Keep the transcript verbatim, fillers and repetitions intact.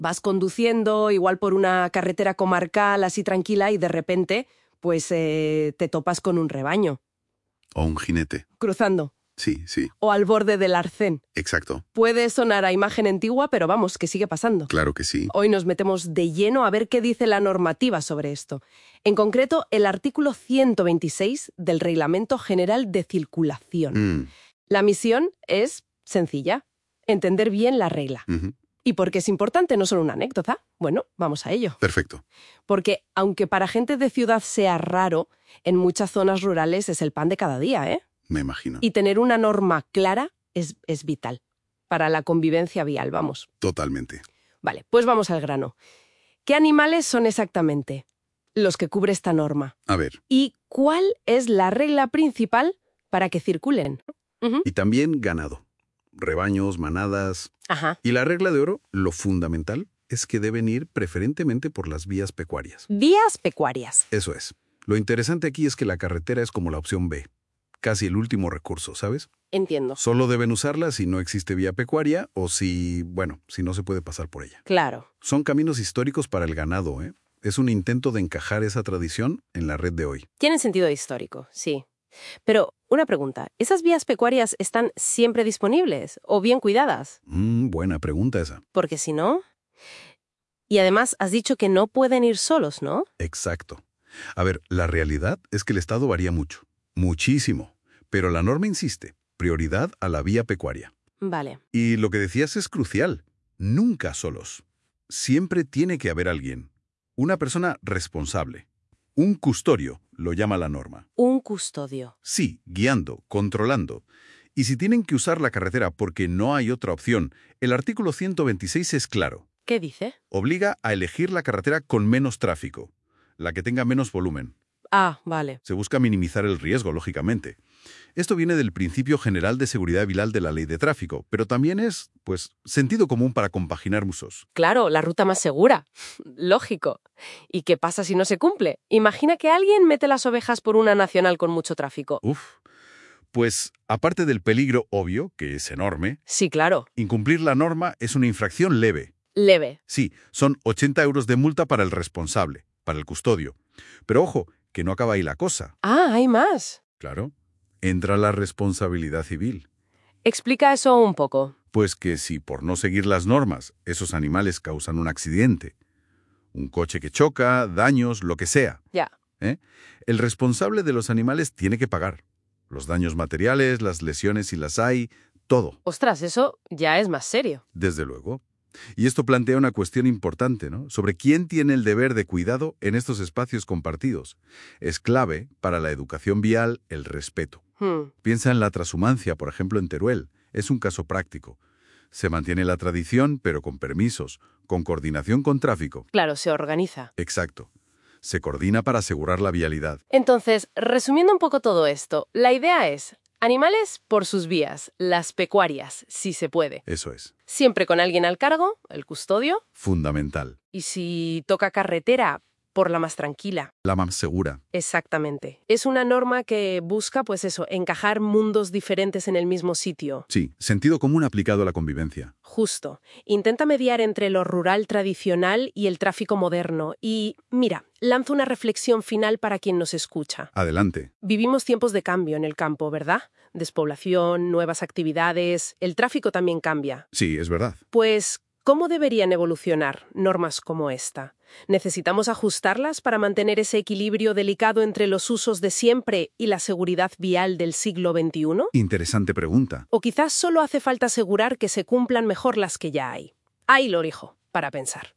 Vas conduciendo, igual por una carretera comarcal así tranquila y de repente, pues eh, te topas con un rebaño. O un jinete. Cruzando. Sí, sí. O al borde del arcén. Exacto. Puede sonar a imagen antigua, pero vamos, que sigue pasando. Claro que sí. Hoy nos metemos de lleno a ver qué dice la normativa sobre esto. En concreto, el artículo ciento veintiséis del Reglamento General de Circulación. Mm. La misión es sencilla, entender bien la regla. Uh-huh. ¿Y por qué es importante? No solo una anécdota. Bueno, vamos a ello. Perfecto. Porque, aunque para gente de ciudad sea raro, en muchas zonas rurales es el pan de cada día, ¿eh? Me imagino. Y tener una norma clara es, es vital para la convivencia vial, vamos. Totalmente. Vale, pues vamos al grano. ¿Qué animales son exactamente los que cubre esta norma? A ver. ¿Y cuál es la regla principal para que circulen? Uh-huh. Y también ganado. Rebaños, manadas. Ajá. Y la regla de oro, lo fundamental, es que deben ir preferentemente por las vías pecuarias. Vías pecuarias. Eso es. Lo interesante aquí es que la carretera es como la opción B. Casi el último recurso, ¿sabes? Entiendo. Solo deben usarla si no existe vía pecuaria o si, bueno, si no se puede pasar por ella. Claro. Son caminos históricos para el ganado, ¿eh? Es un intento de encajar esa tradición en la red de hoy. Tienen sentido histórico, sí. Pero, una pregunta, ¿esas vías pecuarias están siempre disponibles o bien cuidadas? Mm, buena pregunta esa. Porque si no... Y además has dicho que no pueden ir solos, ¿no? Exacto. A ver, la realidad es que el estado varía mucho. Muchísimo. Pero la norma insiste, prioridad a la vía pecuaria. Vale. Y lo que decías es crucial. Nunca solos. Siempre tiene que haber alguien. Una persona responsable. Un custodio, lo llama la norma. Un custodio. Sí, guiando, controlando. Y si tienen que usar la carretera porque no hay otra opción, el artículo ciento veintiséis es claro. ¿Qué dice? Obliga a elegir la carretera con menos tráfico, la que tenga menos volumen. Ah, vale. Se busca minimizar el riesgo, lógicamente. Esto viene del principio general de seguridad vial de la ley de tráfico, pero también es, pues, sentido común para compaginar usos. Claro, la ruta más segura. Lógico. ¿Y qué pasa si no se cumple? Imagina que alguien mete las ovejas por una nacional con mucho tráfico. Uf. Pues, aparte del peligro obvio, que es enorme, sí, claro. Incumplir la norma es una infracción leve. Leve. Sí, son ochenta euros de multa para el responsable, para el custodio. Pero ojo, que no acaba ahí la cosa. Ah, hay más. Claro. Entra la responsabilidad civil. Explica eso un poco. Pues que si por no seguir las normas esos animales causan un accidente, un coche que choca, daños, lo que sea, Ya. ¿eh? El responsable de los animales tiene que pagar. Los daños materiales, las lesiones si las hay, todo. Ostras, eso ya es más serio. Desde luego. Y esto plantea una cuestión importante, ¿no? Sobre quién tiene el deber de cuidado en estos espacios compartidos. Es clave para la educación vial el respeto. Hmm. Piensa en la transhumancia, por ejemplo, en Teruel. Es un caso práctico. Se mantiene la tradición, pero con permisos, con coordinación con tráfico. Claro, se organiza. Exacto. Se coordina para asegurar la vialidad. Entonces, resumiendo un poco todo esto, la idea es animales por sus vías, las pecuarias, si se puede. Eso es. Siempre con alguien al cargo, el custodio. Fundamental. Y si toca carretera, por la más tranquila. La más segura. Exactamente. Es una norma que busca, pues eso, encajar mundos diferentes en el mismo sitio. Sí, sentido común aplicado a la convivencia. Justo. Intenta mediar entre lo rural tradicional y el tráfico moderno. Y, mira, lanzo una reflexión final para quien nos escucha. Adelante. Vivimos tiempos de cambio en el campo, ¿verdad? Despoblación, nuevas actividades, el tráfico también cambia. Sí, es verdad. Pues, ¿cómo deberían evolucionar normas como esta? ¿Necesitamos ajustarlas para mantener ese equilibrio delicado entre los usos de siempre y la seguridad vial del siglo veintiuno? Interesante pregunta. ¿O quizás solo hace falta asegurar que se cumplan mejor las que ya hay? Ahí lo dejo, para pensar.